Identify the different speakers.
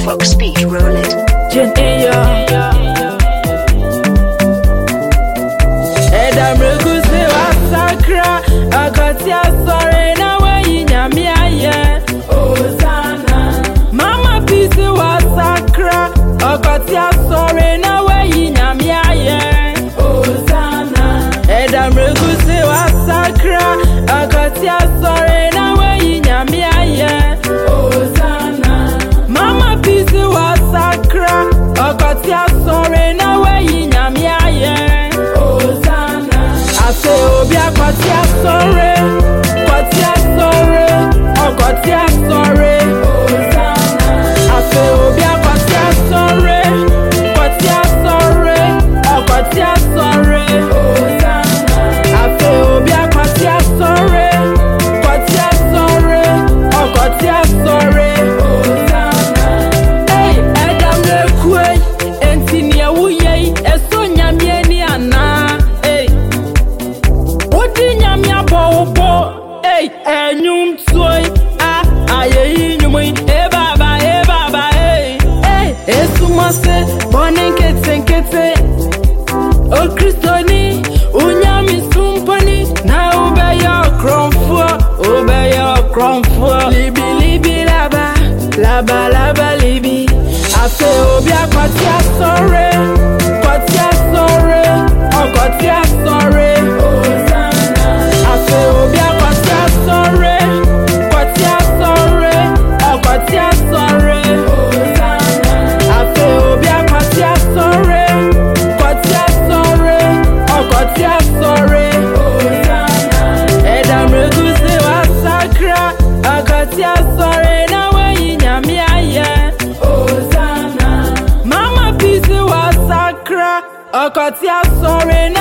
Speaker 1: Rock speed, roll it.
Speaker 2: Edam Regusi Wasakra, Akatia sorry na way nyami aye. Hosanna. Mama Pisi Wasakra, Akatia sorry na way nyami aye. Hosanna. Edam Regusi Wasakra, Akatia sorry na way nyami aye. Hosanna. Mama Pisi Wasakra, Akatia sorry na way nyami aye. Obia kwatia sorry, kwatia sorry, Hosanna. Afe obia kwatia sorry, kwatia sorry, Hosanna. Afe obia kwatia sorry, kwatia sorry, Hosanna. Hey, Edam Rekwe, enti ya wuye, eso nyamie ni ana. Hey, enyum toy, aye nyumui, baba, hey, esumase, bonen kete, o Christoni, unyami sumponi, na ube yo kromfo, libi, laba, libi, afe obia kwatia sorry, kwatia sorry, Hosanna. Afe obia kwatia sorry, kwatia sorry, Hosanna. Afe obia kwatia sorry, kwatia sorry, Hosanna. Edam Regusi Wasakra, Akatia sorry na way nyami aye. Hosanna. Mama Pisi Wasakra, Akatia sorry